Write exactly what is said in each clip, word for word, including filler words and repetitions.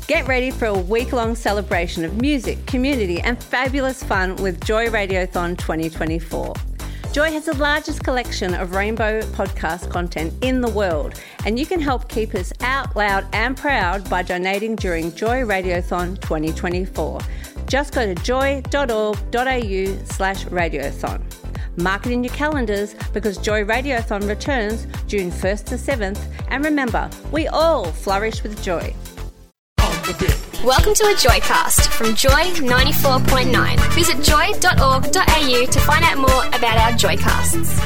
Get ready for a week-long celebration of music, community and fabulous fun with Joy Radiothon twenty twenty-four. Joy has the largest collection of rainbow podcast content in the world, and you can help keep us out loud and proud by donating during Joy Radiothon twenty twenty-four. Just go to joy.org.au slash radiothon. Mark it in your calendars because Joy Radiothon returns June first to seventh, and remember, we all flourish with joy. Welcome to a Joycast from Joy ninety-four point nine. Visit joy dot org dot a u to find out more about our Joycasts.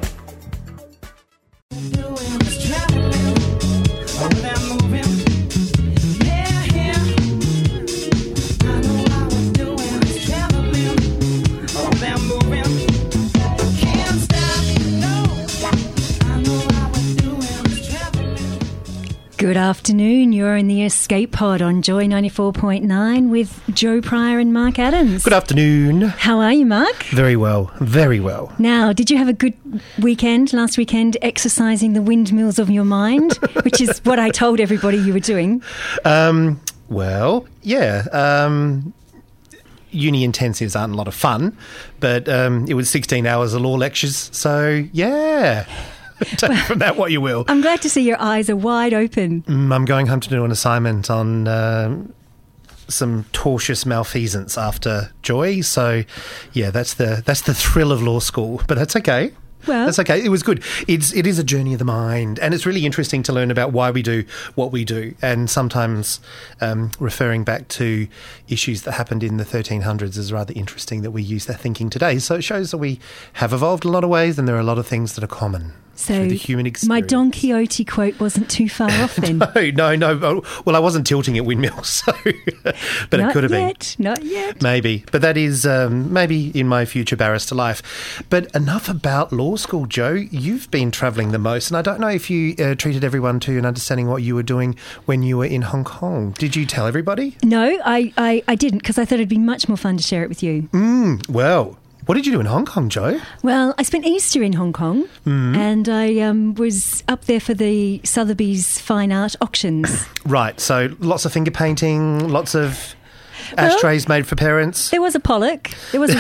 Good afternoon. You're in the Escape Pod on Joy ninety-four point nine with Joe Pryor and Mark Adams. Good afternoon. How are you, Mark? Very well, very well. Now, did you have a good weekend, last weekend, exercising the windmills of your mind, which is what I told everybody you were doing? Um, well, yeah. Um, uni intensives aren't a lot of fun, but um, it was sixteen hours of law lectures, so yeah. Take well, from that what you will. I'm glad to see your eyes are wide open. Mm, I'm going home to do an assignment on uh, some tortious malfeasance after Joy. So, yeah, that's the that's the thrill of law school. But that's okay. Well, that's okay. It was good. It's it is a journey of the mind, and it's really interesting to learn about why we do what we do, and sometimes um, referring back to issues that happened in the thirteen hundreds is rather interesting that we use that thinking today. So it shows that we have evolved in a lot of ways, and there are a lot of things that are common. So the human experience. My Don Quixote quote wasn't too far off then. no, no, no. Well, I wasn't tilting at windmills, so but not it could have yet, been. Not yet. Maybe. But that is um, maybe in my future barrister life. But enough about law school, Joe. You've been travelling the most, and I don't know if you uh, treated everyone to an understanding what you were doing when you were in Hong Kong. Did you tell everybody? No, I, I, I didn't, because I thought it'd be much more fun to share it with you. Mm, well... What did you do in Hong Kong, Joe? Well, I spent Easter in Hong Kong, mm. and I um, was up there for the Sotheby's Fine Art Auctions. Right, so lots of finger painting, lots of ashtrays well, made for parents. There was a Pollock, there was a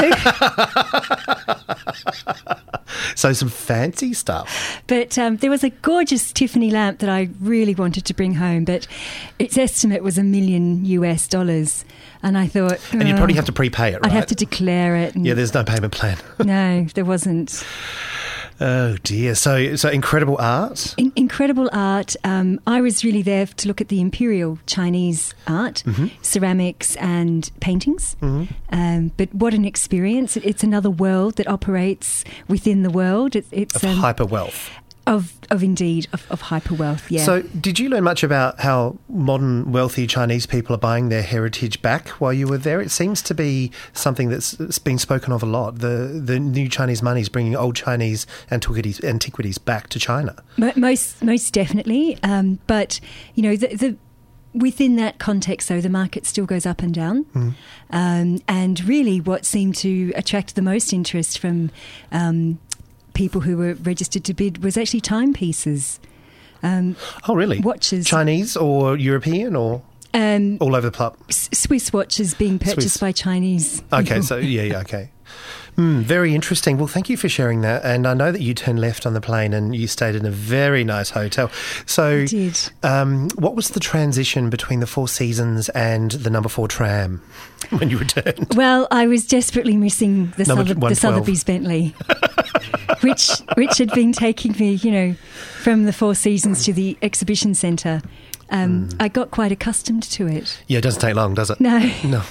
Rothko. So some fancy stuff. But um, there was a gorgeous Tiffany lamp that I really wanted to bring home, but its estimate was a million U S dollars. And I thought... And you'd probably have to prepay it, right? I'd have to declare it. Yeah, there's no payment plan. No, there wasn't. Oh, dear. So so incredible art? In- incredible art. Um, I was really there to look at the imperial Chinese art, mm-hmm. ceramics and paintings. Mm-hmm. Um, but what an experience. It, it's another world that operates within the world. It, it's Of um, hyper wealth. Of, of indeed, of, of hyper wealth, yeah. So did you learn much about how modern wealthy Chinese people are buying their heritage back while you were there? It seems to be something that's been spoken of a lot. The the new Chinese money is bringing old Chinese antiquities, antiquities back to China. Most, most definitely. Um, but, you know, the... the within that context, though, the market still goes up and down. Mm. Um, and really what seemed to attract the most interest from... Um, people who were registered to bid was actually timepieces. Um, oh, really? Watches. Chinese or European or um, all over the place? S- Swiss watches being purchased Swiss. by Chinese Okay, people. so yeah, yeah, okay. Mm, very interesting. Well, thank you for sharing that. And I know that you turned left on the plane and you stayed in a very nice hotel. So I did. Um, what was the transition between the Four Seasons and the number four tram when you returned? Well, I was desperately missing the, Sothe- the Sotheby's Bentley, which which had been taking me, you know, from the Four Seasons to the exhibition centre. Um, mm. I got quite accustomed to it. Yeah, it doesn't take long, does it? No. No.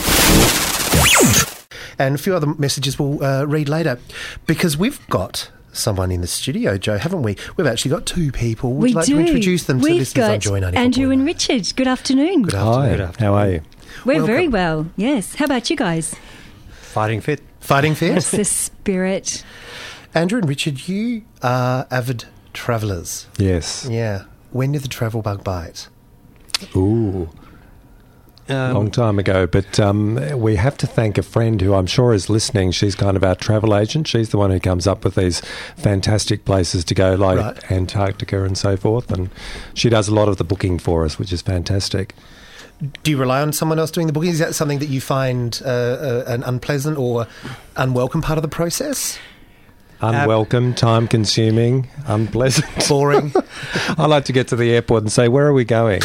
And a few other messages we'll uh, read later, because we've got someone in the studio, Joe, haven't we? We've actually got two people. Would we you like do. to introduce them to We've listeners on Joy ninety-four? Andrew and Richard. Good afternoon. Good afternoon. Hi, how are you? We're Welcome. very well, yes. How about you guys? Fighting fit. Fighting fit? That's the spirit. Andrew and Richard, you are avid travellers. Yes. Yeah. When did the travel bug bite? Ooh. Um, long time ago, but um, we have to thank a friend who I'm sure is listening. She's kind of our travel agent. She's the one who comes up with these fantastic places to go, like Right. Antarctica and so forth, and she does a lot of the booking for us, which is fantastic. Do you rely on someone else doing the booking? Is that something that you find uh, uh, an unpleasant or unwelcome part of the process? Unwelcome, time-consuming, unpleasant. Boring? I like to get to the airport and say, where are we going?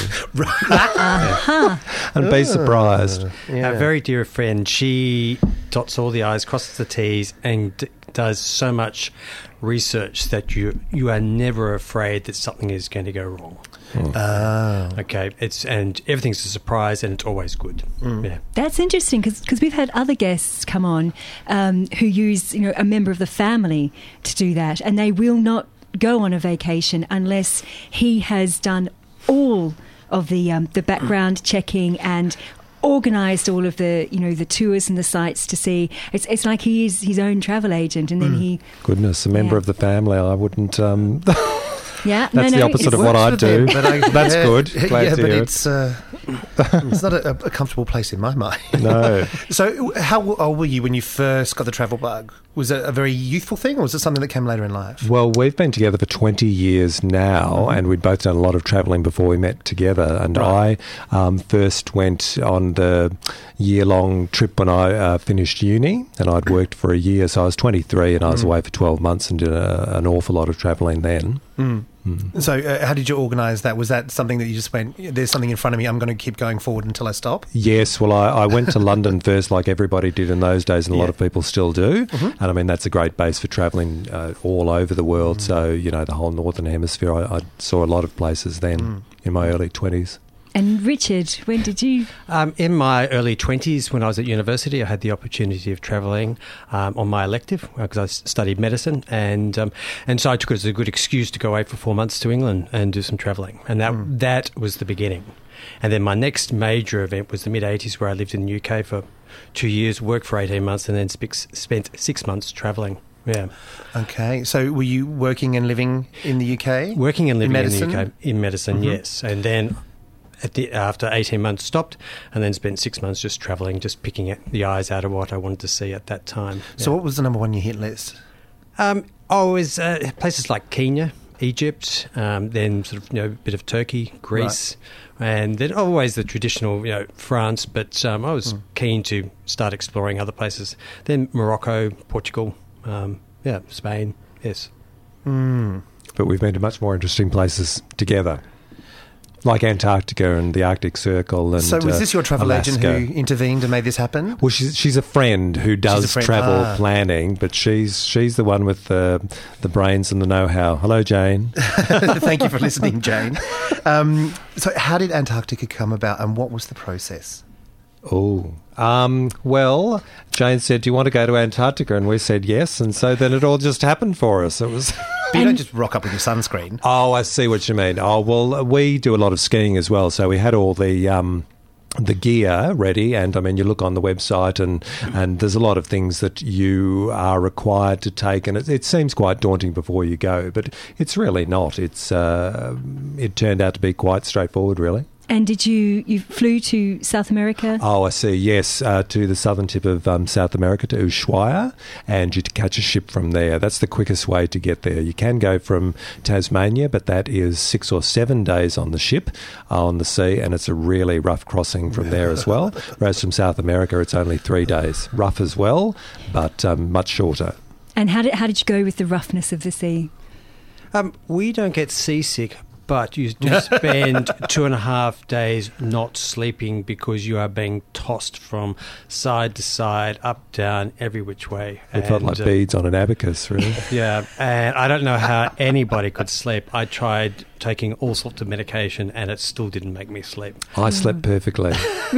Uh-huh. And be surprised. A very dear friend, she dots all the I's, crosses the T's, and d- does so much research that you you are never afraid that something is going to go wrong. Ah. Okay, it's and everything's a surprise, and it's always good. Yeah. That's interesting because we've had other guests come on um, who use you know a member of the family to do that, and they will not go on a vacation unless he has done all of the um, the background checking and organised all of the you know the tours and the sites to see. It's it's like he is his own travel agent, and then Mm. he Goodness, a member Yeah. of the family, I wouldn't... Um, yeah That's no, the no, opposite it's- of what I Works do. with him, but I- That's yeah, good. Glad yeah, to but hear it. it's uh, it's not a, a comfortable place in my mind. No. So, how old were you when you first got the travel bug? Was it a very youthful thing, or was it something that came later in life? Well, we've been together for twenty years now, and we'd both done a lot of travelling before we met together. And Right. I um, first went on the year-long trip when I uh, finished uni, and I'd worked for a year. So I was twenty-three, and I was away for twelve months and did a, an awful lot of travelling then. Mm. So, uh, how did you organise that? Was that something that you just went, there's something in front of me, I'm going to keep going forward until I stop? Yes, well, I, I went to London first, like everybody did in those days, and a Yeah. lot of people still do. And I mean, that's a great base for travelling uh, all over the world. So, you know, the whole Northern Hemisphere, I, I saw a lot of places then in my early twenties. And Richard, when did you? Um, in my early twenties, when I was at university, I had the opportunity of travelling um, on my elective because I s- studied medicine, and um, and so I took it as a good excuse to go away for four months to England and do some travelling, and that that was the beginning. And then my next major event was the mid eighties, where I lived in the U K for two years, worked for eighteen months, and then sp- spent six months travelling. Yeah, Okay, so were you working and living in the U K? working and living in, medicine? the U K in medicine, yes, and then. At the, after eighteen months stopped, and then spent six months just travelling, just picking at the eyes out of what I wanted to see at that time. So, Yeah. what was the number one you hit list? Um, I was uh, places like Kenya, Egypt, um, then sort of you know a bit of Turkey, Greece, and then always the traditional you know France. But um, I was keen to start exploring other places. Then Morocco, Portugal, um, yeah, Spain. Yes. Mm. But we've been to much more interesting places together, like Antarctica and the Arctic Circle. And So, was uh, this your travel agent Alaska. who intervened and made this happen? Well, she's she's a friend who does friend. travel Ah. planning, but she's she's the one with the the brains and the know-how. Hello, Jane. Thank you for listening, Jane. Um, so, how did Antarctica come about, and what was the process? Oh, um, well, Jane said, "Do you want to go to Antarctica?" And we said yes, and so then it all just happened for us. It was. But you don't just rock up with your sunscreen. Oh, I see what you mean. Oh, well, we do a lot of skiing as well, so we had all the um, the gear ready, and I mean, you look on the website, and and there's a lot of things that you are required to take, and it, it seems quite daunting before you go, but it's really not. It's uh, it turned out to be quite straightforward, really. And did you you flew to South America? Oh, I see. Yes, uh, to the southern tip of um, South America, to Ushuaia, and you catch a ship from there. That's the quickest way to get there. You can go from Tasmania, but that is six or seven days on the ship, uh, on the sea, and it's a really rough crossing from there as well. Whereas from South America, it's only three days. Rough as well, but um, much shorter. And how did how did you go with the roughness of the sea? Um, we don't get seasick, but you do spend two and a half days not sleeping because you are being tossed from side to side, up, down, every which way. It felt like uh, beads on an abacus, really. Yeah, and I don't know how anybody could sleep. I tried taking all sorts of medication, and it still didn't make me sleep. I slept perfectly.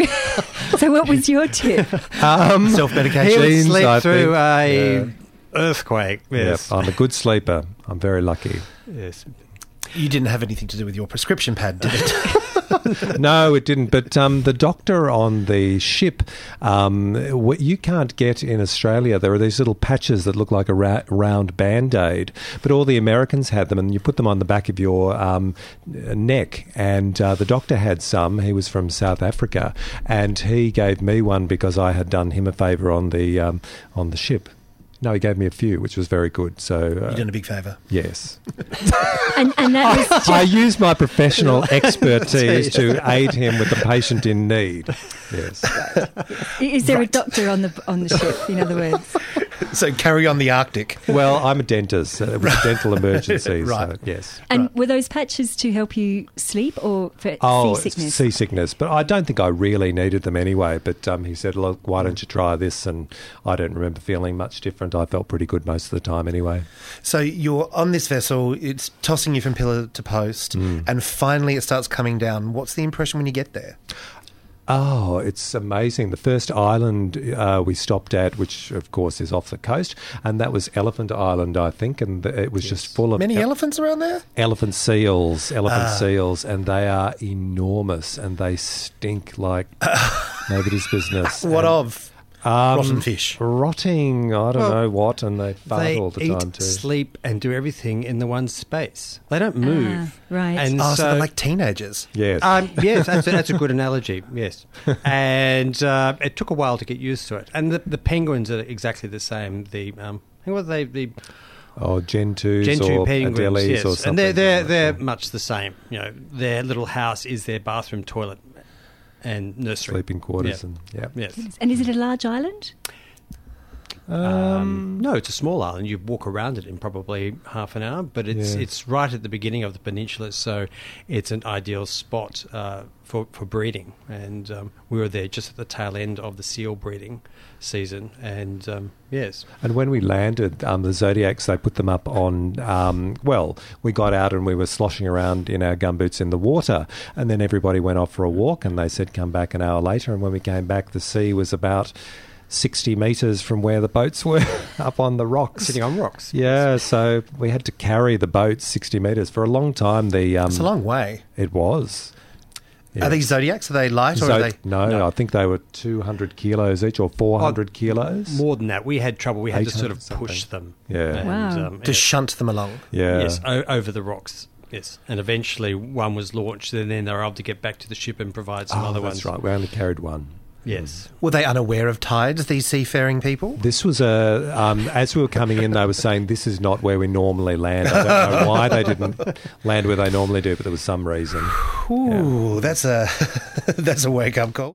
So what was your tip? Um, Self-medication. He would sleep I through think. a Yeah. earthquake. Yes, Yep, I'm a good sleeper. I'm very lucky. yes. You didn't have anything to do with your prescription pad, did it? No, it didn't. But um, the doctor on the ship, um, what you can't get in Australia. There are these little patches that look like a ra- round Band-Aid, but all the Americans had them, and you put them on the back of your um, neck. And uh, the doctor had some. He was from South Africa, and he gave me one because I had done him a favour on the um, on the ship. No, he gave me a few, which was very good. So uh, You've done a big favour. Yes. and, and that was just, I used my professional expertise to aid him with the patient in need. Yes. is there Right. a doctor on the on the ship? In other words, So carry on the Arctic. Well, I'm a dentist. So it was a dental emergency. Right. So, yes. and Right. were those patches to help you sleep or for Oh, seasickness? seasickness. But I don't think I really needed them anyway. But um, he said, look, why don't you try this? And I don't remember feeling much different. I felt pretty good most of the time anyway. So you're on this vessel, it's tossing you from pillar to post, Mm. and finally it starts coming down. What's the impression when you get there? Oh, it's amazing. The first island uh, we stopped at, which of course is off the coast, and that was Elephant Island, I think, and it was just full of Many ele- elephants around there? elephant seals, elephant Ah. seals, and they are enormous and they stink like nobody's business. What And, of? um, rotten fish? Rotting, I don't Well, know what, and they fart They all the eat, time too. sleep, and do everything in the one space. They don't move. Ah, right. And Oh, so, so, they're like teenagers. Yes. Um, yes, that's a, that's a good analogy. Yes, and uh, it took a while to get used to it. And the, the penguins are exactly the same. The um, what are they? The oh, Gentoos Gentoo or penguins, Adelies yes, or something. and they're they're like they're that. much the same. You know, their little house is their bathroom, toilet, and nursery. Sleeping quarters Yeah. and yeah. Yes. and is it a large island? Um, no, it's a small island. You walk around it in probably half an hour, but it's Yeah. it's right at the beginning of the peninsula, so it's an ideal spot uh, for for breeding. And um, we were there just at the tail end of the seal breeding season, and um, yes, And when we landed, um, the Zodiacs, they put them up on, um, well, we got out and we were sloshing around in our gumboots in the water. And then everybody went off for a walk and they said, come back an hour later. And when we came back, the sea was about sixty metres from where the boats were up on the rocks. sitting on rocks. Yeah, so we had to carry the boat sixty metres. For a long time, the um, It's a long way. it was. Yeah. Are these Zodiacs? Are they light or Zo- are they? no, No. I think they were two hundred kilos each or four hundred kilos. More than that, we had trouble. We had to sort of eight hundred push something. them. Yeah. and, Wow. Um, To yes. shunt them along? Yeah. Yes, o- over the rocks. Yes, and eventually one was launched, and then they were able to get back to the ship and provide some Oh, other that's ones. right. We only carried one. Yes. Were they unaware of tides, these seafaring people? This was a, um, as we were coming in, they were saying this is not where we normally land. I don't know why they didn't land where they normally do, but there was some reason. Ooh, that's a that's a wake-up call.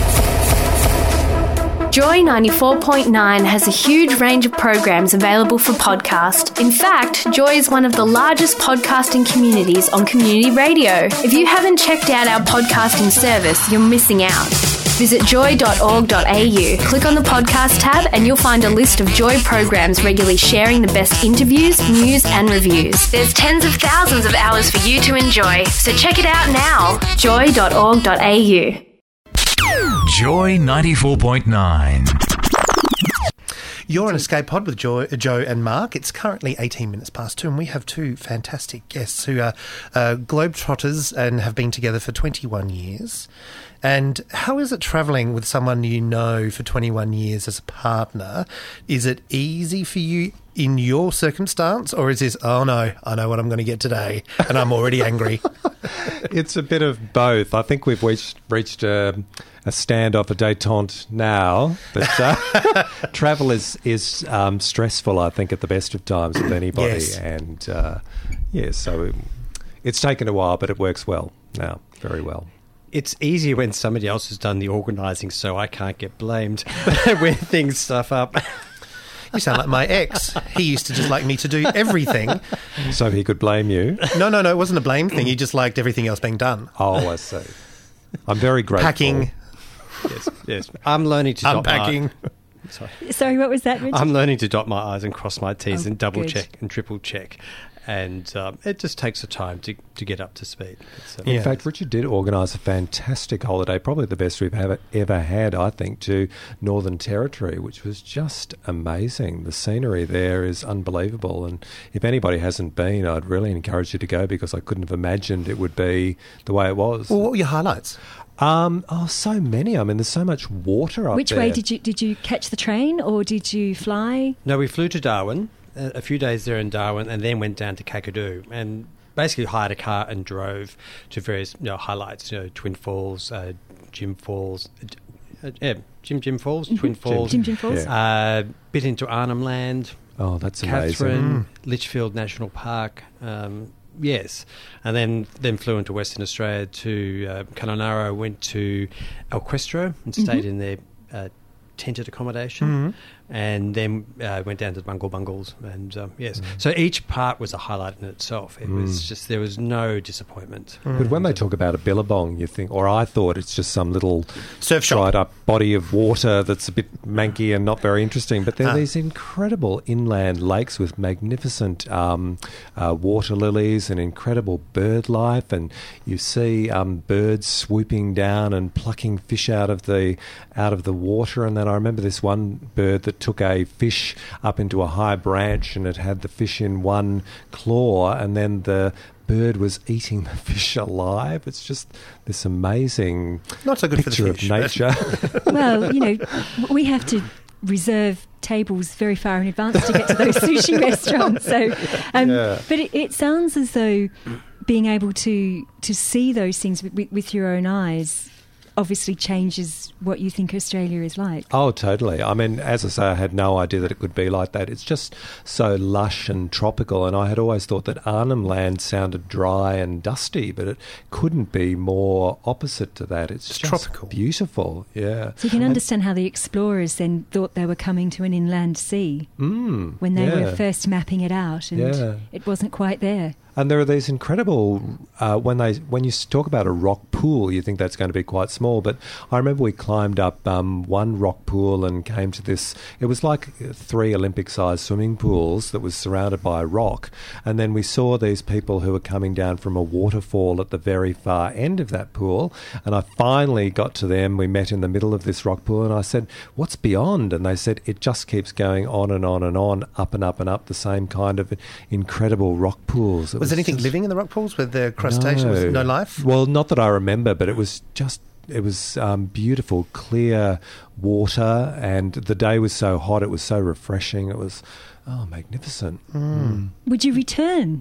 Joy ninety-four point nine has a huge range of programs available for podcast. In fact, Joy is one of the largest podcasting communities on community radio. If you haven't checked out our podcasting service, you're missing out. Visit joy dot org dot a u, click on the podcast tab, and you'll find a list of Joy programs regularly sharing the best interviews, news, and reviews. There's tens of thousands of hours for you to enjoy, so check it out now. joy dot org dot a u. Joy ninety-four point nine. You're on Escape Pod with Joe, Joe and Mark. It's currently eighteen minutes past two, and we have two fantastic guests who are uh, globetrotters and have been together for twenty-one years. And how is it travelling with someone you know for twenty-one years as a partner? Is it easy for you in your circumstance, or is this, oh no, I know what I'm going to get today, and I'm already angry? It's a bit of both. I think we've reached, reached a, a standoff, a détente now. But uh, travel is, is um, stressful, I think, at the best of times with anybody. Yes. And, uh, yeah, so it, it's taken a while, but it works well now, very well. It's easier when somebody else has done the organising, so I can't get blamed when things stuff up. You sound like my ex. He used to just like me to do everything. So he could blame you. No, no, no, it wasn't a blame thing. He just liked everything else being done. Oh, I see. I'm very grateful. Packing, Yes, yes. I'm learning to dot unpacking. my Sorry. Sorry, what was that, Richard? I'm learning to dot my I's and cross my T's Oh, and double good. check and triple check. and um, it just takes the time to, to get up to speed. So, In Yeah. fact, Richard did organise a fantastic holiday, probably the best we've ever, ever had, I think, to Northern Territory, which was just amazing. The scenery there is unbelievable, and if anybody hasn't been, I'd really encourage you to go, because I couldn't have imagined it would be the way it was. Well, what were your highlights? Um, oh, so many. I mean, there's so much water up Which there. way did you did you catch the train or did you fly? No, we flew to Darwin, a a few days there in Darwin, and then went down to Kakadu and basically hired a car and drove to various you know, highlights, you know, Twin Falls, uh, Jim Falls, uh, yeah, Jim Jim Falls, Twin Falls, Jim Jim Falls? uh, bit into Arnhem Land, Oh, that's amazing. Catherine, Litchfield National Park. Um, yes, and then then flew into Western Australia to uh, Kununurra, went to Alquestro and stayed in their uh, tented accommodation, and then uh, went down to the Bungle Bungles. And um, yes, so each part was a highlight in itself. It was just there was no disappointment. But when they talk about a billabong, you think, or I thought it's just some little Surf shop. dried up body of water that's a bit manky and not very interesting. But there are Ah. these incredible inland lakes with magnificent um, uh, water lilies and incredible bird life, and you see um, birds swooping down and plucking fish out of the out of the water. And then I remember this one bird that took a fish up into a high branch, and it had the fish in one claw, and then the bird was eating the fish alive. It's just this amazing Not so good for the picture fish, of but- nature. Well, you know, we have to reserve tables very far in advance to get to those sushi restaurants. So, um, Yeah. but it, it sounds as though being able to to see those things with, with your own eyes obviously changes what you think Australia is like. Oh, totally. I mean, as I say, I had no idea that it could be like that. It's just so lush and tropical, and I had always thought that Arnhem Land sounded dry and dusty, but it couldn't be more opposite to that. It's, It's just tropical. beautiful, yeah. So you can understand how the explorers then thought they were coming to an inland sea Mm, when they yeah. were first mapping it out, and Yeah. it wasn't quite there. And there are these incredible uh, when they when you talk about a rock pool, you think that's going to be quite small. But I remember we climbed up um, one rock pool and came to this. It was like three Olympic-sized swimming pools that was surrounded by rock. And then we saw these people who were coming down from a waterfall at the very far end of that pool. And I finally got to them. We met in the middle of this rock pool, and I said, "What's beyond?" And they said, "It just keeps going on and on and on, up and up and up. The same kind of incredible rock pools." It Was anything just- living in the rock pools with the crustaceans? Was no life? Well, not that I remember, but it was just it was um, beautiful, clear water, and the day was so hot. It was so refreshing. It was oh magnificent. Mm. Would you return?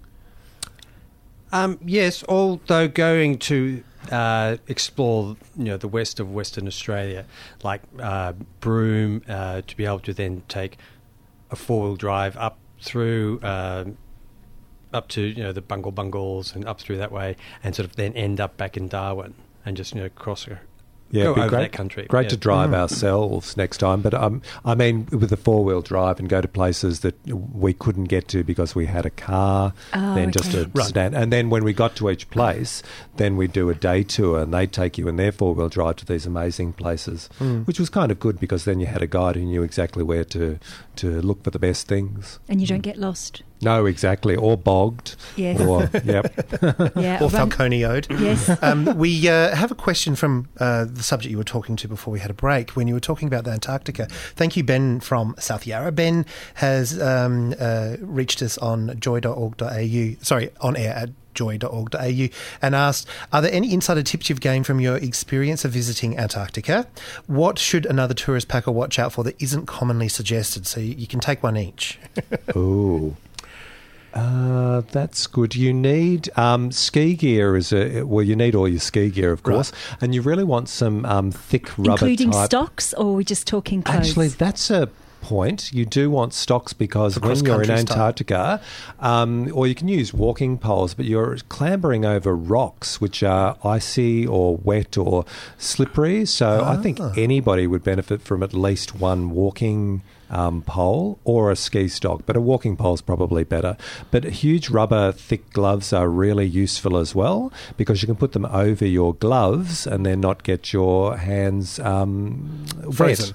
Um, yes, although going to uh, explore, you know, the west of Western Australia, like uh, Broome, uh, to be able to then take a four-wheel drive up through, uh, up to you know the Bungle Bungles and up through that way, and sort of then end up back in Darwin and just you know cross. Yeah, Go it'd be over great, that country, Great yeah. to drive ourselves next time. But um, I mean, with a four wheel drive and go to places that we couldn't get to because we had a car, Oh, then just okay. a Right. sedan. And then when we got to each place, then we'd do a day tour, and they'd take you in their four wheel drive to these amazing places, which was kind of good because then you had a guide who knew exactly where to to look for the best things. And you don't get lost. No, exactly, or bogged. Yes. Or yep. Yeah. Or run- Falconioed. Yes. Um, we uh, have a question from uh, the subject you were talking to before we had a break, when you were talking about the Antarctica. Thank you, Ben from South Yarra. Ben has um, uh, reached us on joy dot org dot a u, sorry, on air at joy dot org dot a u, and asked, are there any insider tips you've gained from your experience of visiting Antarctica? What should another tourist packer watch out for that isn't commonly suggested? So you, you can take one each. Ooh. Uh, that's good. You need um, ski gear. Is a well. You need all your ski gear, of course, and you really want some um, thick rubber Including type. stocks, or are we just talking clothes? Actually, that's a point. You do want stocks because For when you're in cross-country style. Antarctica, um, or you can use walking poles, but you're clambering over rocks which are icy or wet or slippery. So I think Ah. anybody would benefit from at least one walking um, pole or a ski stock, but a walking pole is probably better. But huge rubber thick gloves are really useful as well because you can put them over your gloves and then not get your hands um, Frozen. wet.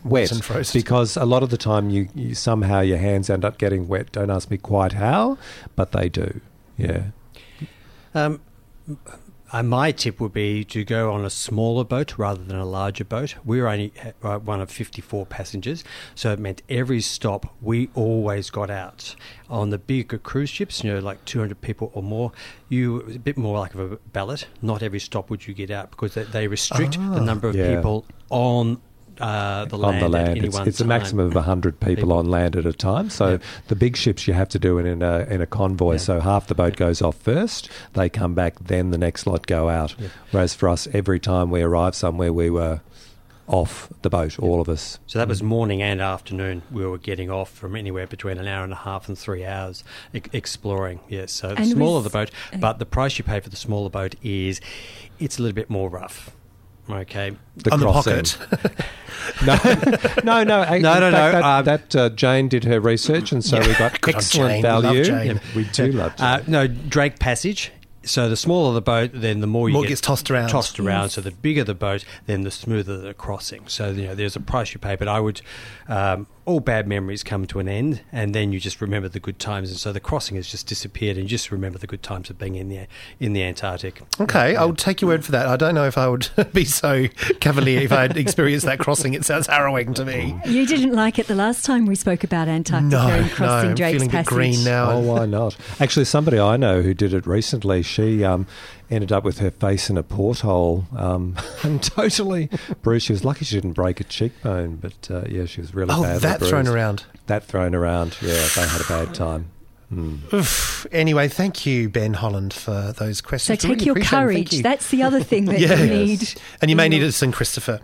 Wet, and frozen. because a lot of the time you, you somehow your hands end up getting wet. Don't ask me quite how, but they do. Yeah. Um, uh, my tip would be to go on a smaller boat rather than a larger boat. We were only uh, one of fifty-four passengers, so it meant every stop we always got out. On the bigger cruise ships, you know, like two hundred people or more, you a bit more like a ballot. Not every stop would you get out because they, they restrict Ah, the number of yeah. people on uh, the on land the at land. any It's, one it's a time. maximum of one hundred people, People. on land at a time. So Yeah. the big ships you have to do it in a in a convoy. Yeah. So half the boat goes off first, they come back, then the next lot go out. Yeah. Whereas for us, every time we arrived somewhere, we were off the boat, all of us. So that was morning and afternoon. We were getting off from anywhere between an hour and a half and three hours e- exploring. Yes, so the And smaller with- the boat, but the price you pay for the smaller boat is it's a little bit more rough. Okay. The On the crossing. pocket. no, no, no, No, in no, fact, no, That, um, that uh, Jane did her research, and so Yeah. we got Good on excellent Jane. We love value. Jane. Yeah, we do love Jane. Uh, no, Drake Passage. So the smaller the boat, then the more you More get gets tossed around. Tossed around. So the bigger the boat, then the smoother the crossing. So you know, there's a price you pay. But I would, um, all bad memories come to an end, and then you just remember the good times. And so the crossing has just disappeared, and you just remember the good times of being in the in the Antarctic. Okay, I'll take your word for that. I don't know if I would be so cavalier if I had experienced that crossing. It sounds harrowing to me. You didn't like it the last time we spoke about Antarctica No, and no, crossing I'm Drake's feeling a bit Passage. green now. Oh, why not? Actually, somebody I know who did it recently, she um, ended up with her face in a porthole um, and totally bruised. She was lucky she didn't break a cheekbone, but uh, yeah, she was really Oh, badly that bruised. thrown around. That thrown around, yeah, they had a bad time. Mm. Oof. Anyway, thank you, Ben Holland, for those So questions. take Really your appreciate them. Thank courage. you. That's the other thing that Yes. you need. And you may need it, Saint Christopher.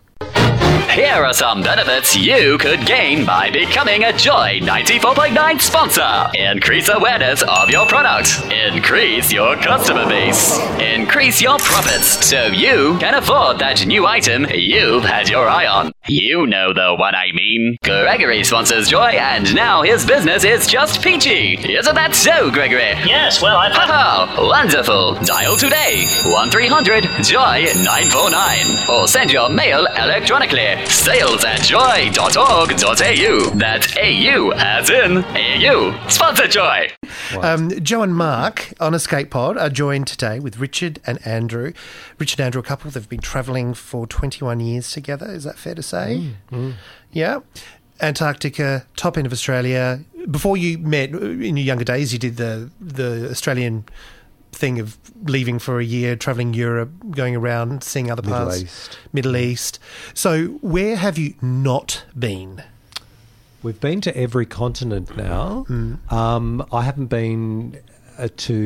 Here are some benefits you could gain by becoming a Joy ninety-four point nine sponsor. Increase awareness of your product. Increase your customer base. Increase your profits so you can afford that new item you've had your eye on. You know the one I mean. Gregory sponsors Joy, and now his business is just peachy. Isn't that so, Gregory? Yes, well, I've had... Haha, wonderful. Dial today, one three hundred joy nine four nine, or send your mail electronically. Sales at joy dot org dot a u. That's A U as in A U. Sponsor Joy. Um, Joe and Mark on Escape Pod are joined today with Richard and Andrew. Richard and Andrew, a couple, they've been travelling for twenty-one years together. Is that fair to say? Mm, Yeah. Antarctica, top end of Australia. Before you met, in your younger days, you did the the Australian thing of leaving for a year, travelling Europe, going around, seeing other Middle parts. East. Middle East. So where have you not been? We've been to every continent now. Mm. Um, I haven't been uh,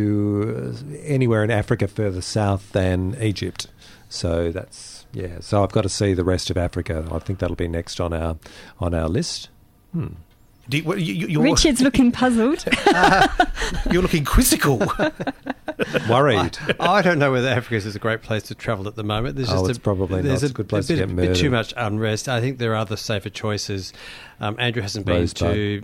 to anywhere in Africa further south than Egypt. So that's, yeah. So I've got to see the rest of Africa. I think that'll be next on our on our list. Hmm. Do you, what- you, you- you're, Richard's looking puzzled. you're looking quizzical. Worried. I don't know whether Africa is a great place to travel at the moment. There's Oh, just it's probably not. there's It's a good place bit, to get bit too murdered. much unrest. I think there are other safer choices. Um, Andrew hasn't been Rosebud. to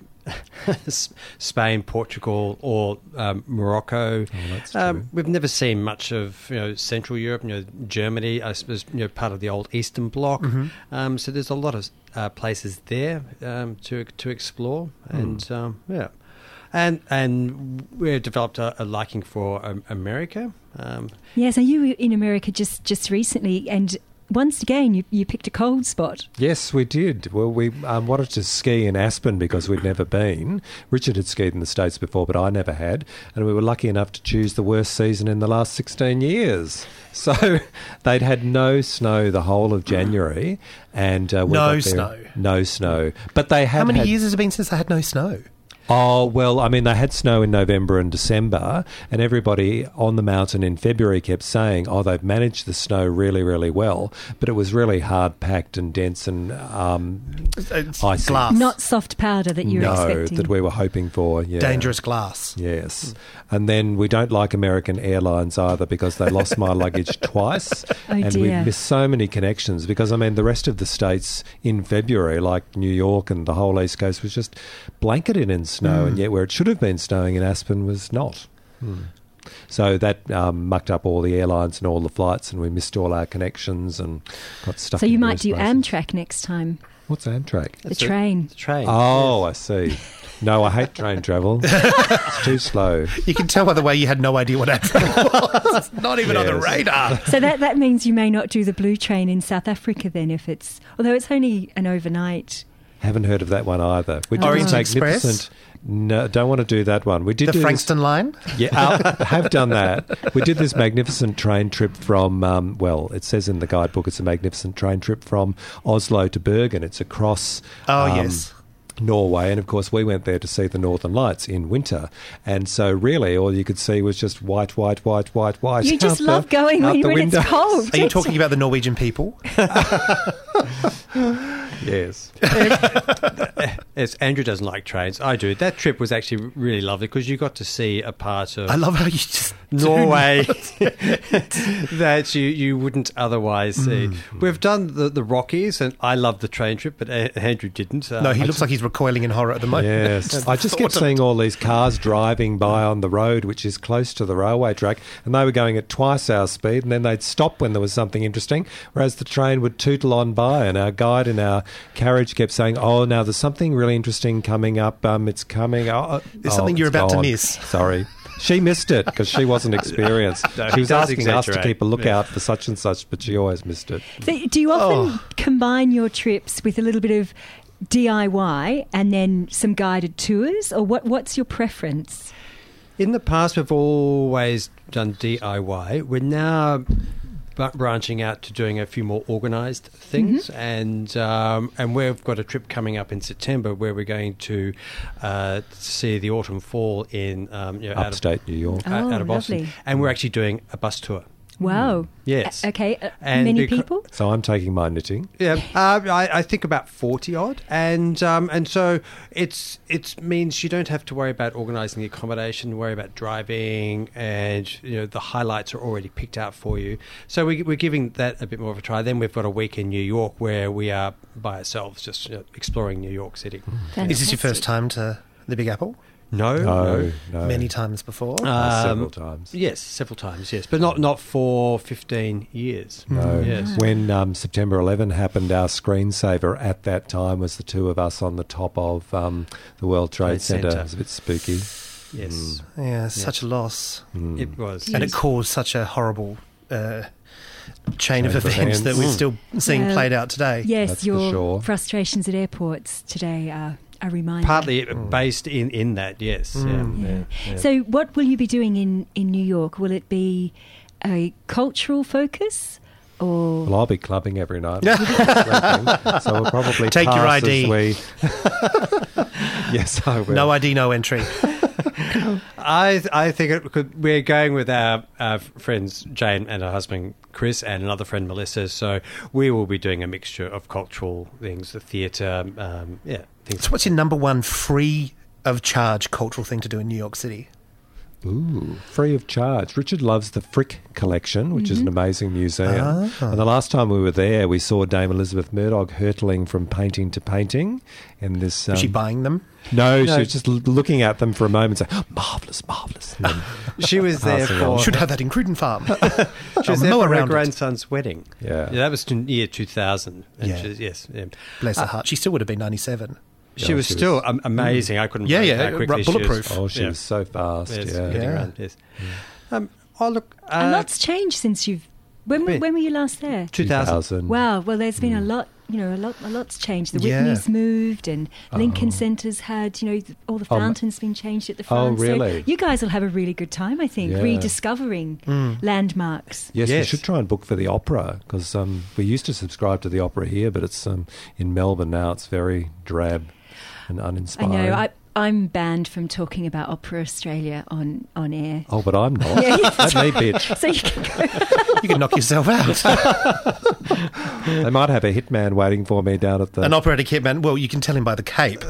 Spain, Portugal, or um, Morocco. Oh, that's um, true. we've never seen much of you know Central Europe. You know Germany, I suppose, you know part of the old Eastern Bloc. Mm-hmm. Um, so there's a lot of uh, places there um, to to explore, Hmm. and um, yeah. And and we've developed a, a liking for um, America. Um, Yeah, so you were in America just, just recently, and once again, you, you picked a cold spot. Yes, we did. Well, we um, wanted to ski in Aspen because we'd never been. Richard had skied in the States before, but I never had. And we were lucky enough to choose the worst season in the last sixteen years. So they'd had no snow the whole of January. and uh, we No got there- snow. No snow. But they had How many had, years has it been since they had no snow? Oh, well, I mean, they had snow in November and December, and everybody on the mountain in February kept saying, oh, they've managed the snow really, really well, but it was really hard-packed and dense and um, It's icy. glass. Not soft powder that you were no, expecting. that we were hoping for. Yeah. Dangerous glass. Yes. And then we don't like American Airlines either because they lost my luggage twice. Oh, and dear. we've missed so many connections because, I mean, the rest of the states in February, like New York and the whole East Coast, was just blanketed in snow, and yet where it should have been snowing in Aspen was not. So that um, mucked up all the airlines and all the flights, and we missed all our connections and got stuck So you in might worse do places. Amtrak next time. What's Amtrak? The train. The train. Oh, I see. No, I hate train travel. It's too slow. You can tell by the way you had no idea what Amtrak was. It's not even on the Yes. radar. So that, that means you may not do the blue train in South Africa then, if it's although it's only an overnight. Haven't heard of that one either. We did Orient this Express? magnificent. No, don't want to do that one. We did The do this- Frankston line? Yeah, I have done that. We did this magnificent train trip from, um, well, it says in the guidebook it's a magnificent train trip from Oslo to Bergen. It's across Oh, um, yes. Norway. And, of course, we went there to see the Northern Lights in winter. And so, really, all you could see was just white, white, white, white, white. You just out love the, going out when, the when window. it's cold. Are you talking about the Norwegian people? Yes. Yes, Andrew doesn't like trains. I do. That trip was actually really lovely because you got to see a part of I love how you just... Norway that you, you wouldn't otherwise see. We've done the, the Rockies, and I loved the train trip, but A- Andrew didn't. Uh, No, he I looks like he's recoiling in horror at the moment. Yes. I just kept Thought of- seeing all these cars driving by on the road, which is close to the railway track, and they were going at twice our speed, and then they'd stop when there was something interesting, whereas the train would tootle on by, and our guide in our carriage kept saying, oh, now there's something really interesting coming up. Um, it's coming. Oh, There's oh, something you're it's about to gone. miss. Sorry. She missed it because she wasn't experienced. No, she he was does asking us to exaggerate. keep a lookout Yeah. for such and such, but she always missed it. So do you often Oh. combine your trips with a little bit of D I Y and then some guided tours, or what? What's your preference? In the past, we've always done D I Y. We're now b- branching out to doing a few more organised things, and um, and we've got a trip coming up in September where we're going to uh, see the autumn fall in um, you know, out of, Upstate New York. out, Oh, out of Boston, lovely. and we're actually doing a bus tour. Wow. Yes. Uh, okay. Uh, And many becau- people. So I'm taking my knitting. Yeah, uh, I, I think about forty odd, and um, and so it's it means you don't have to worry about organising the accommodation, worry about driving, and you know the highlights are already picked out for you. So we, we're giving that a bit more of a try. Then we've got a week in New York where we are by ourselves, just you know, exploring New York City. Is this your first time to the Big Apple? No, No, no. Many times before? Uh, Um, several times. Yes, several times. Yes, but not not for fifteen years. No. Yes. When um, September eleventh happened, our screensaver at that time was the two of us on the top of um, the World Trade, Trade Centre. Centre. It was a bit spooky. Yes, yeah, such a loss. Mm. it was. And it caused such a horrible uh, chain, Chain of of events that we're events. still seeing Well, played out today. Yes, That's for your sure. frustrations at airports today are a reminder. Partly based in, in that, yes. Yeah, Yeah. yeah, yeah. So, what will you be doing in, in New York? Will it be a cultural focus, or Well, I'll be clubbing every night. Sleeping, so we'll probably Take your pass I D. as we- Yes, I will. No I D, no entry. I I think it could, we're going with our, our friends Jane and her husband Chris and another friend Melissa. So we will be doing a mixture of cultural things, the theatre, um, yeah, things. So what's your number one free of charge cultural thing to do in New York City? Ooh, free of charge. Richard loves the Frick Collection, which is an amazing museum. Ah. And the last time we were there, we saw Dame Elizabeth Murdoch hurtling from painting to painting. In this, um, Was she buying them? No, No. she was just l- looking at them for a moment, saying, oh, "Marvelous, marvelous." And then, She was there Passing for on. Should have that in Cruden Farm. she was I'll there mow for her around it. grandson's wedding. Yeah. that was in year two thousand. And Yeah. she, yes, yeah. Bless her heart. She still would have been ninety-seven. She Yeah, was she still was- am- amazing. I couldn't Yeah, believe yeah, how quickly right, she was- bulletproof. oh, she yeah. was so fast. Yes, yeah. getting Yeah. around, yes. Um, oh look, uh, a lot's changed since you've. When, Been- when were you last there? two thousand. Wow. Well, there's been a lot. You know, a lot. A lot's changed. The Yeah. Whitney's moved, and Lincoln Centre's had. You know, th- all the Oh, ma- fountains been changed at the Oh, front. So really? you guys will have a really good time, I think, Yeah. rediscovering landmarks. Yes, we Yes. should try and book for the opera because um, we used to subscribe to the opera here, but it's um, in Melbourne now. It's very drab and I uninspiring. know. I, I'm banned from talking about Opera Australia on on air. Oh, but I'm not. Yeah, Let me, bitch. So you can go. You can knock yourself out. They might have a hitman waiting for me down at the. An operatic hitman. Well, you can tell him by the cape.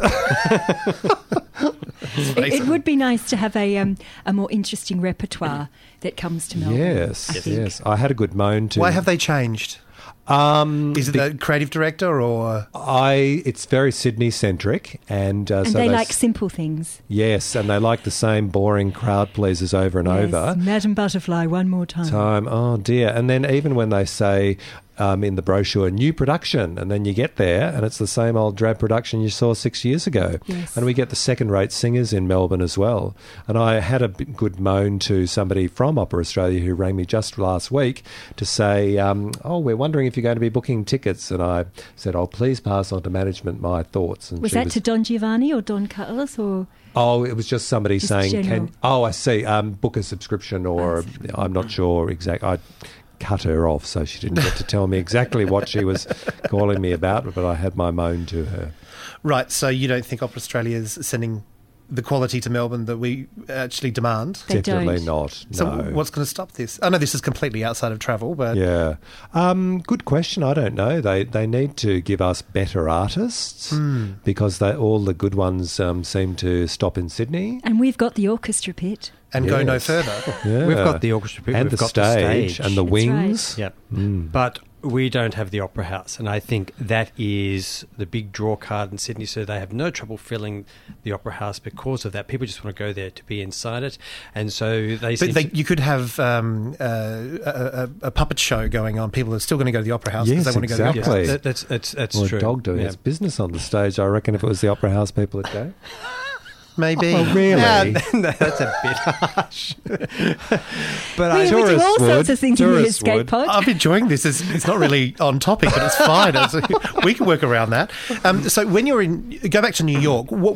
It, it would be nice to have a um, a more interesting repertoire that comes to Melbourne. Yes, I yes, think. I had a good moan to. Why have they changed? Um, Is it the creative director or... I. It's very Sydney centric, and uh, And so they s- like simple things. Yes, and they like the same boring crowd pleasers over and Yes. over. Madam Butterfly, one more time. Time. Oh dear! And then even when they say um, in the brochure, new production, and then you get there and it's the same old drab production you saw six years ago. Yes. And we get the second-rate singers in Melbourne as well. And I had a bit good moan to somebody from Opera Australia who rang me just last week to say, um, oh, we're wondering if you're going to be booking tickets. And I said, oh, please pass on to management my thoughts. And Was she that was, to Don Giovanni or Don Carlos or? Oh, it was just somebody Just saying, general. "Can oh, I see, um, book a subscription," or I'm not sure exact. I cut her off, so she didn't get to tell me exactly what she was calling me about, but I had my moan to her. Right, so you don't think Opera Australia is sending the quality to Melbourne that we actually demand? They Definitely don't. not. So No. what's going to stop this? I know this is completely outside of travel, but Yeah. Um, good question. I don't know. They they need to give us better artists Hmm. because they, all the good ones um, seem to stop in Sydney. And we've got the orchestra pit. and go no Yes. further. Yeah. We've got the orchestra pit, and we've the got stage, the stage. and the That's wings. Yep. Mm. But we don't have the Opera House, and I think that is the big draw card in Sydney, so they have no trouble filling the Opera House because of that. People just want to go there to be inside it, and so they seem But they, to- you could have um, uh, a, a, a puppet show going on. People are still going to go to the Opera House because Yes, they want to go to the exactly. Opera Yes, House. that, that's, that's, that's Or true. a dog doing Yeah. its business on the stage. I reckon if it was the Opera House people would go. Maybe. Oh, really? Yeah, that's a bit harsh. But I We, we do tourists all sorts would. of things in the Tourists escape would. pod. I'm enjoying this. It's, it's not really on topic, but it's fine. It's, we can work around that. Um, so when you're in, go back to New York. What,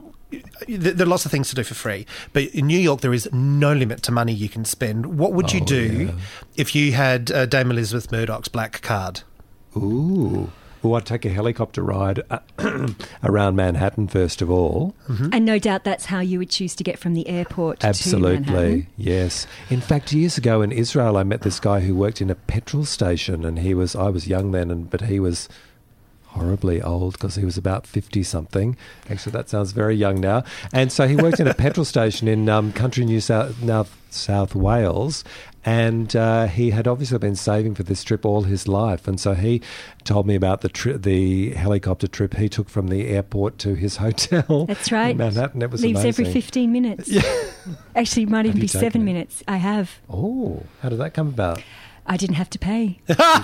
there there are lots of things to do for free, but in New York there is no limit to money you can spend. What would you Oh, do yeah. if you had uh, Dame Elizabeth Murdoch's black card? Ooh. Well, I'd take a helicopter ride uh, around Manhattan first of all. And no doubt that's how you would choose to get from the airport to Absolutely, Manhattan. yes. In fact, years ago in Israel, I met this guy who worked in a petrol station, and he was, I was young then, and but he was horribly old because he was about fifty something. Actually, that sounds very young now. And so he worked in a petrol station in um, country New South, now South Wales, and uh, he had obviously been saving for this trip all his life. And so he told me about the tri- the helicopter trip he took from the airport to his hotel. That's right. in Manhattan. It was Leaves amazing. every fifteen minutes. Actually, it might Have even you be taken seven it? minutes. I have. Oh, how did that come about? I didn't have to pay.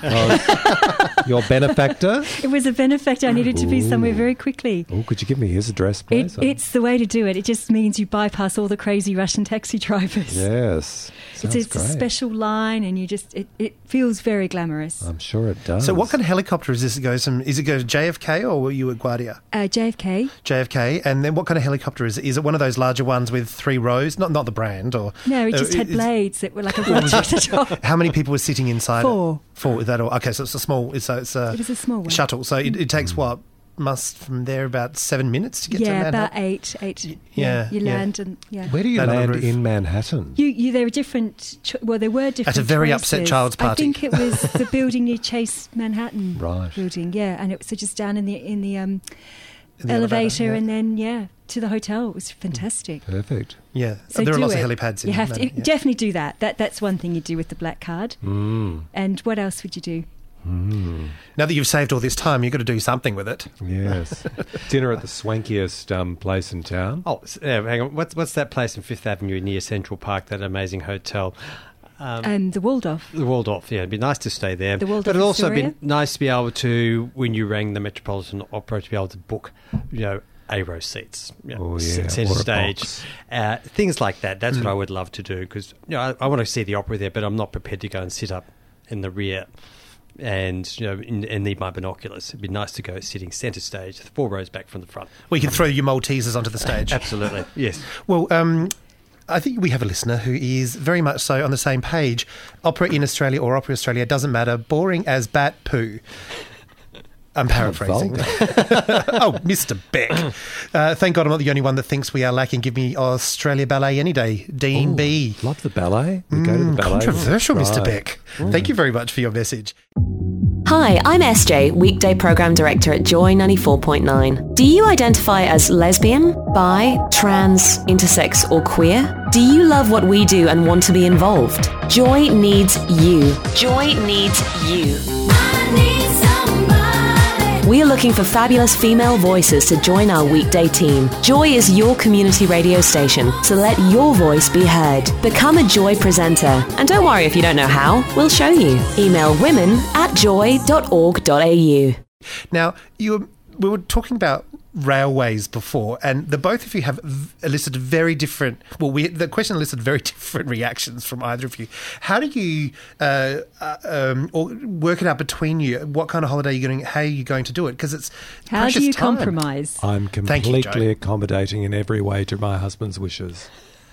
Your benefactor? It was a benefactor. I needed to be somewhere Ooh. very quickly. Oh, could you give me his address, It, please? it's the way to do it. It just means you bypass all the crazy Russian taxi drivers. Yes. It's, Sounds it's a great. special line, and you just it, it feels very glamorous. I'm sure it does. So what kind of helicopter is this? It goes from, is it go to J F K or were you at Guardia? Uh, J F K. J F K, and then what kind of helicopter is it? Is it one of those larger ones with three rows? Not not the brand, or No, it uh, just had is- blades that were like a watch at the top. How many people were sitting inside? Four. It? Four. Is that all? Okay, so it's a small. It's a, it's a, It was a small one. shuttle. So it, it takes what? Must from there about seven minutes to get to Yeah, Manhattan. about eight. Eight. Y- yeah, yeah, you yeah. land and yeah. Where do you Land on the land roof. in Manhattan? You, you, there were different. Cho- well, there were different. At a very upset choices. child's I party. think it was the building near Chase Manhattan. Right. Building, yeah, and it was so just down in the in the um, In the elevator, yeah. and then yeah to the hotel. It was fantastic. Perfect. Yeah, So there are do lots it. of helipads in You have to Manhattan, yeah. definitely do that. That that's one thing you do with the black card. Mm. And what else would you do? Mm. Now that you've saved all this time, you've got to do something with it. Yes. Dinner at the swankiest um, place in town. Oh, s- yeah, hang on. What's what's that place in Fifth Avenue near Central Park? That amazing hotel, um, Um, the Waldorf. the Waldorf. Yeah, it'd be nice to stay there. The Waldorf but it'd also Astoria? be nice to be able to, when you rang the Metropolitan Opera, to be able to book, you know, A row seats, you know, Oh, c- yeah, centre or a stage, box. uh, things like that. That's what I would love to do because you know I, I want to see the opera there, but I'm not prepared to go and sit up in the rear. And you know, in, and need my binoculars. It'd be nice to go sitting centre stage, four rows back from the front. We can throw your Maltesers onto the stage. Absolutely, yes. Well, um, I think we have a listener who is very much so on the same page. Opera in Australia or Opera Australia doesn't matter. Boring as bat poo. I'm paraphrasing. Oh, Mister Beck. Uh, thank God I'm not the only one that thinks we are lacking. Give me Australia Ballet any day. Dean Ooh, B. Love the ballet. We go to the Mm, ballet. controversial, Mister Right. Beck. Thank you very much for your message. Hi, I'm S J, Weekday Program Director at Joy ninety-four point nine. Do you identify as lesbian, bi, trans, intersex or queer? Do you love what we do and want to be involved? Joy needs you. Joy needs you. We We are looking for fabulous female voices to join our weekday team. Joy is your community radio station, so let your voice be heard. Become a Joy presenter. And don't worry if you don't know how, we'll show you. Email women at joy dot org dot a u. Now, you were, we were talking about railways before, and the both of you have v- elicited very different, well, we, the question elicited very different reactions from either of you. How do you uh, uh, um, or work it out between you? What kind of holiday are you going, how are you going to do it? Because it's How precious do you time. compromise? I'm Thank you, completely Joe. accommodating in every way to my husband's wishes.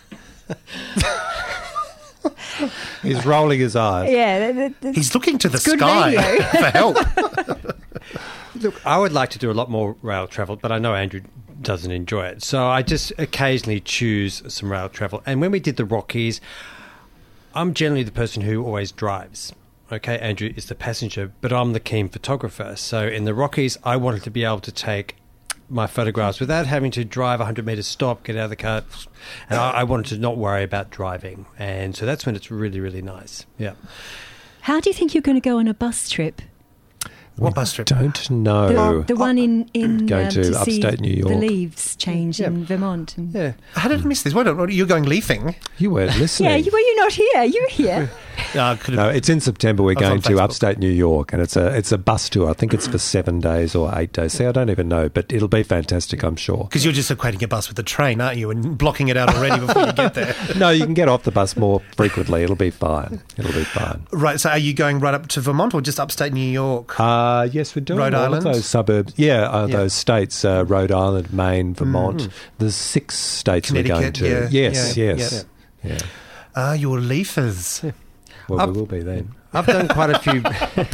He's rolling his eyes. Yeah, that, that, He's looking to the good sky radio. for help. Look, I would like to do a lot more rail travel, but I know Andrew doesn't enjoy it. So I just occasionally choose some rail travel. And when we did the Rockies, I'm generally the person who always drives. Okay, Andrew is the passenger, but I'm the keen photographer. So in the Rockies, I wanted to be able to take my photographs without having to drive one hundred metres, stop, get out of the car. And I, I wanted to not worry about driving. And so that's when it's really, really nice. Yeah. How do you think you're going to go on a bus trip? What bus trip? Don't know. The, the one in, in Going um, to to see upstate New York. the leaves change Yeah. in Vermont. And Yeah. How did I miss this? What, what, you're going leafing? You weren't listening. yeah, you, were you not here? You were here. Uh, could No, it's in September. We're I was on going to Facebook. upstate New York, and it's a it's a bus tour. I think it's for seven days or eight days. See, I don't even know, but it'll be fantastic, I'm sure. Because you're just equating a bus with a train, aren't you? And blocking it out already before you get there. No, you can get off the bus more frequently. It'll be fine. It'll be fine. Right, so are you going right up to Vermont or just upstate New York? Uh, yes, we're doing Rhode all Island? of those suburbs. Yeah, uh, Yeah. those states, uh, Rhode Island, Maine, Vermont. There's six states we're going Connecticut, to. yeah, yes, yeah, yes. Yeah. Ah, you're leafers. Well, Up- we will be then. I've done quite a few.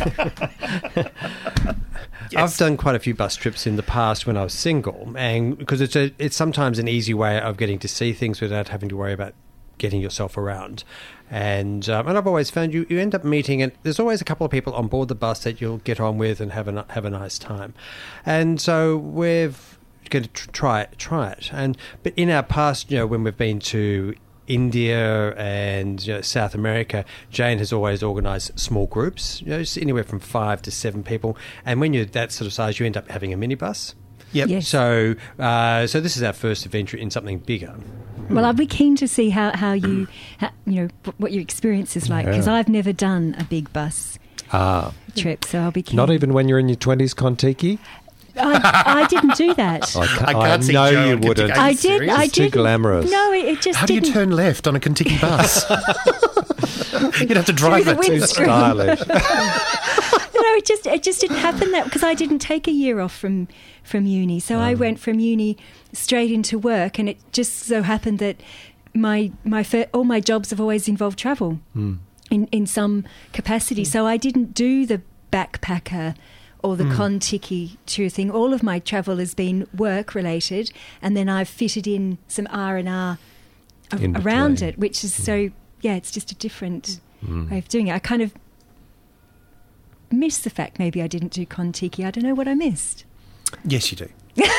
Yes. I've done quite a few bus trips in the past when I was single, and because it's a, it's sometimes an easy way of getting to see things without having to worry about getting yourself around. And um, and I've always found you, you end up meeting, and there's always a couple of people on board the bus that you'll get on with and have a have a nice time. And so we've going to tr- try it, try it. And but in our past, you know, when we've been to India and you know, South America, Jane has always organised small groups, you know, it's anywhere from five to seven people. And when you're that sort of size, you end up having a minibus. Yep. Yes. So, uh, so this is our first adventure in something bigger. Well, I'd be keen to see how, how you, how, you know, wh- what your experience is like, because Yeah. I've never done a big bus Ah, trip, so I'll be keen. not even when you're in your twenties, Kontiki? I, I didn't do that. I, ca- I can't see know Joe you on wouldn't. Kontiki. I you did. serious? I It's too did. glamorous. No, it, it just How do you didn't. turn left on a Contiki bus? You'd have to drive the it. wind. Too stylish. No, it just it just didn't happen that because I didn't take a year off from from uni, so I went from uni straight into work, and it just so happened that my my fir- all my jobs have always involved travel in in some capacity. So I didn't do the backpacker or the Kontiki tour thing. All of my travel has been work related, and then I've fitted in some R and R In around between. it, which is so yeah, it's just a different way of doing it. I kind of miss the fact maybe I didn't do Kontiki. I don't know what I missed. Yes, you do.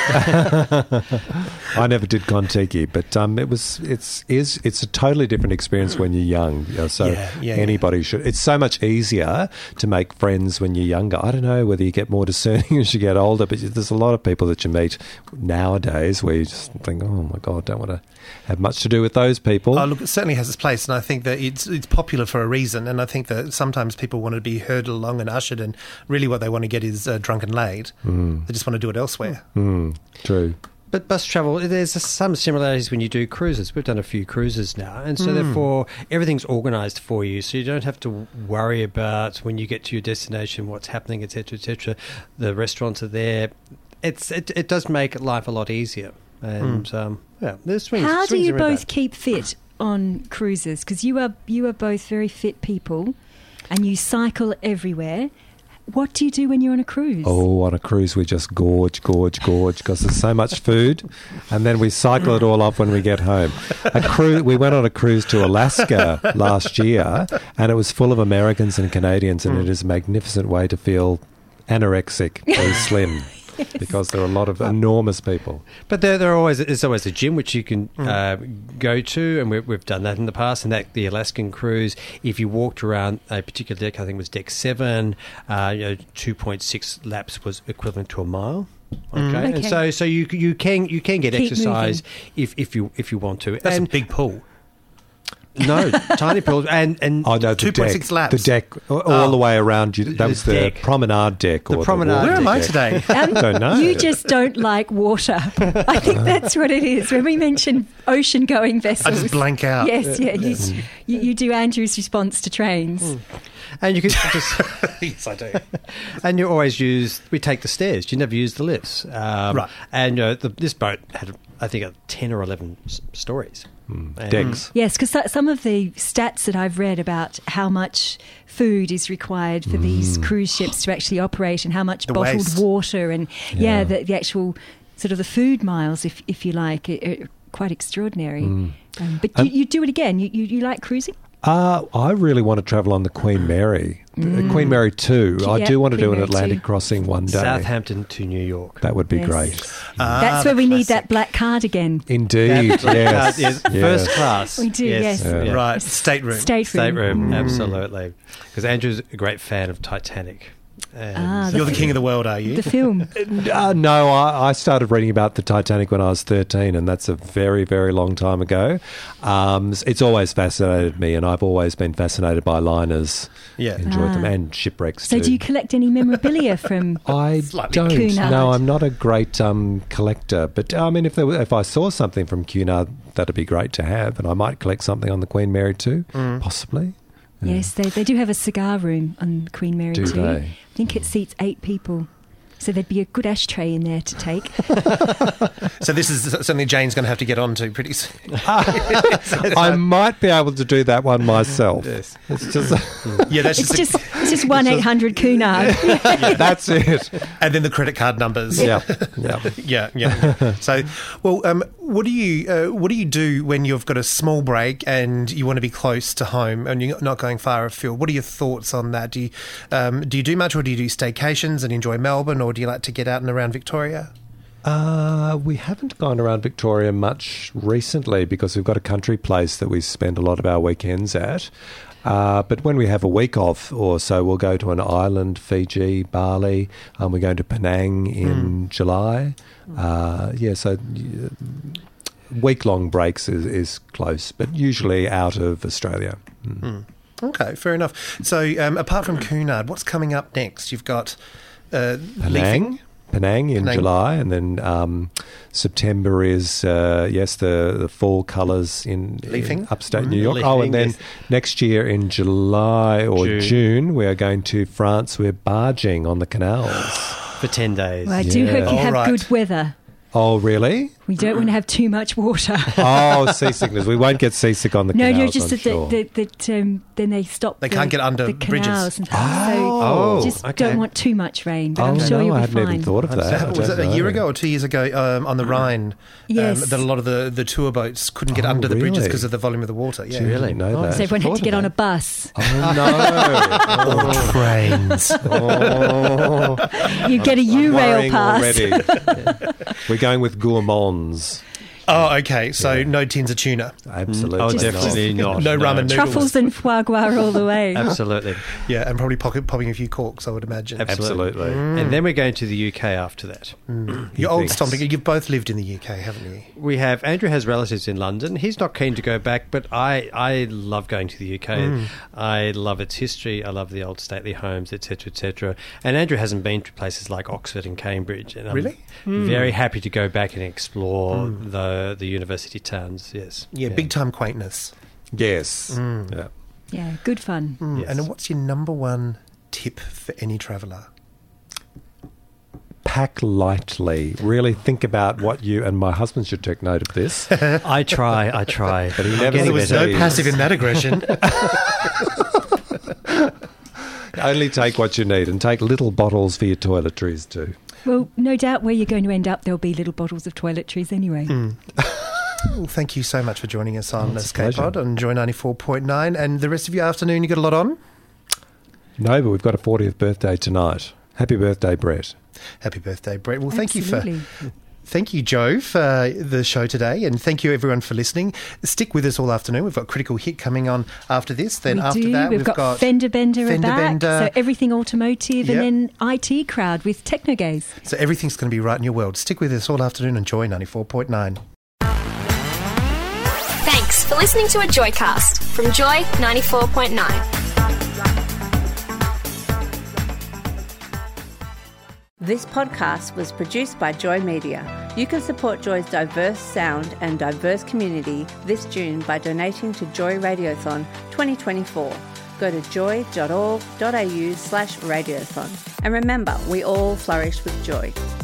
I never did Kontiki, but um, it was it's is it's a totally different experience when you're young. You know, so Yeah, yeah, anybody should. It's so much easier to make friends when you're younger. I don't know whether you get more discerning as you get older, but there's a lot of people that you meet nowadays where you just think, oh my god, don't want to have much to do with those people. Oh, look, it certainly has its place, and I think that it's it's popular for a reason. And I think that sometimes people want to be herded along and ushered, and really what they want to get is uh, drunk and laid. Mm. They just want to do it elsewhere. Mm, true. But bus travel, there's some similarities when you do cruises. We've done a few cruises now, and so therefore everything's organised for you, so you don't have to worry about when you get to your destination what's happening, et cetera, et cetera. The restaurants are there. It's it, it does make life a lot easier, and mm. um, yeah, there's swings. How swings do you are in both that. keep fit on cruises? Because you are you are both very fit people, and you cycle everywhere. What do you do when you're on a cruise? Oh, on a cruise we just gorge, gorge, gorge because there's so much food, and then we cycle it all off when we get home. A cruise, we went on a cruise to Alaska last year, and it was full of Americans and Canadians, and it is a magnificent way to feel anorexic, very slim. because there are a lot of enormous people. But there, there are always there's always a gym which you can uh, go to, and we, we've done that in the past. And that the Alaskan cruise, if you walked around a particular deck, I think it was deck seven, uh, you know, two point six laps was equivalent to a mile. Okay, Mm. and Okay. so so you you can you can get Keep exercise if, if you if you want to. That's and a big pool. no tiny pools and and Oh no, the two point six deck, laps. the deck all, all Oh. the way around you. That The was the deck. promenade deck. The or promenade walking Where am I deck. today? Um, Don't know. You just don't like water. I think that's what it is. When we mention ocean-going vessels, I just blank out. Yes, yeah, you, you, you do Andrew's response to trains. and you can just Yes, I do. and you always use we take the stairs. You never use the lifts. Um, Right. And uh, the, this boat had I think uh, ten or eleven s- stories. And- Decks. Yes, because some of the stats that I've read about how much food is required for these cruise ships to actually operate, and how much The bottled waste. water, and yeah, Yeah. the, the actual sort of the food miles, if if you like, are, are quite extraordinary. Um, but you, Um, you do it again. You, you you like cruising? Uh, I really want to travel on the Queen Mary. The Queen Mary two. I Yeah, do want to Queen do an Mary Atlantic two. crossing one day. Southampton to New York. That would be Yes. great. Ah, That's where the we need classic. that black card again. Indeed, That- yes. yes, yes. First class. We do, yes. Yeah. Yeah. Right, stateroom. Stateroom. Stateroom, absolutely. Because Andrew's a great fan of Titanic. And Ah, You're the king of the world, are you? The film. Uh, no, I, I started reading about the Titanic when I was thirteen, and that's a very, very long time ago. Um, it's always fascinated me, and I've always been fascinated by liners. Yeah. Enjoyed them, Ah. and shipwrecks So too. do you collect any memorabilia from? I Slightly don't. Cunard. No, I'm not a great um, collector. But I mean, if there were, if I saw something from Cunard, that'd be great to have, and I might collect something on the Queen Mary too, possibly. Yes, they, they do have a cigar room on Queen Mary Do too. they? I think it seats eight people. So there'd be a good ashtray in there to take. So this is something Jane's going to have to get onto pretty soon. I might be able to do that one myself. Yes. It's just Yeah, that's It's just, just it's just one eight hundred Cunard. that's it. and then the credit card numbers. Yeah, yeah. yeah, yeah. yeah. So, well, um, what do you uh, what do you do when you've got a small break and you want to be close to home and you're not going far afield? What are your thoughts on that? Do you um, do you do much, or do you do staycations and enjoy Melbourne, or do you like to get out and around Victoria? Uh, we haven't gone around Victoria much recently because we've got a country place that we spend a lot of our weekends at. Uh, but when we have a week off or so, we'll go to an island, Fiji, Bali. Um, we're going to Penang in Mm. July. Uh, yeah, so uh, week-long breaks is, is close, but usually out of Australia. Mm. Mm. Okay, fair enough. So, um, apart from Cunard, what's coming up next? You've got uh, Penang. Leafing. Penang in Penang. July, and then um, September is uh, yes the, the fall colours in, in Leafing. upstate Mm. New York. Leafing, oh, and then yes. next year in July or June. June. we are going to France. We're barging on the canals. for ten days. Well, I do Yeah. hope you All have right. good weather. Oh, really? We don't want to have too much water. Oh, seasickness. We won't get seasick on the No, canals. no, just I'm that, sure. that, that um, then they stop. They the, can't get under the bridges. canals and things. Oh, so just okay. don't want too much rain. But oh, I'm sure no, you'll I be hadn't fine. even thought of that. I was don't it a year know. ago or two years ago um, on the Rhine? Yes. Um, that a lot of the, the tour boats couldn't get Oh, under the bridges really? because of the volume of the water. Yeah. Gee, I Really? didn't know Oh, that. So everyone had Thought to get of on a that. bus. Oh, no. Or trains. Oh. You get a U rail Worrying pass. already. We're going with gourmands. Oh, okay. So no tins of tuna. Absolutely. Oh, not. definitely not. No ramen noodles. Truffles and foie gras all the way. Absolutely. Yeah, and probably pocket, popping a few corks, I would imagine. Absolutely. And then we're going to the U K after that. Your old thinks. stomping. You've both lived in the U K, haven't you? We have Andrew has relatives in London. He's not keen to go back, but I, I love going to the U K. I love its history. I love the old stately homes, et cetera, et cetera. And Andrew hasn't been to places like Oxford and Cambridge. And I'm Really? very happy to go back and explore the the university towns. Yes. Yeah, big time quaintness. Yes. Mm. Yeah. Yeah, good fun. Mm. Yes. And what's your number one tip for any traveller? Pack lightly. Really think about what you and my husband should take note of this. I try, I try. But he I'm never getting There was better. no passive in that aggression. Only take what you need and take little bottles for your toiletries too. Well, no doubt where you're going to end up, there'll be little bottles of toiletries anyway. Well, thank you so much for joining us on It's a Escape Pod pleasure. on Joy ninety-four point nine. And the rest of your afternoon, you got a lot on? No, but we've got a fortieth birthday tonight. Happy birthday, Brett. Happy birthday, Brett. Well, Absolutely. thank you for... Thank you, Jo, for the show today, and thank you everyone for listening. Stick with us all afternoon. We've got Critical Hit coming on after this. Then we after do. that, we've, we've got, got Fender Bender, Fender back, Bender. so everything automotive, Yep. and then I T crowd with Technogaze. So everything's going to be right in your world. Stick with us all afternoon on Joy ninety-four point nine. Thanks for listening to a Joycast from Joy ninety-four point nine. This podcast was produced by Joy Media. You can support Joy's diverse sound and diverse community this June by donating to Joy Radiothon twenty twenty-four. Go to joy dot org dot a u slash radiothon. And remember, we all flourish with joy.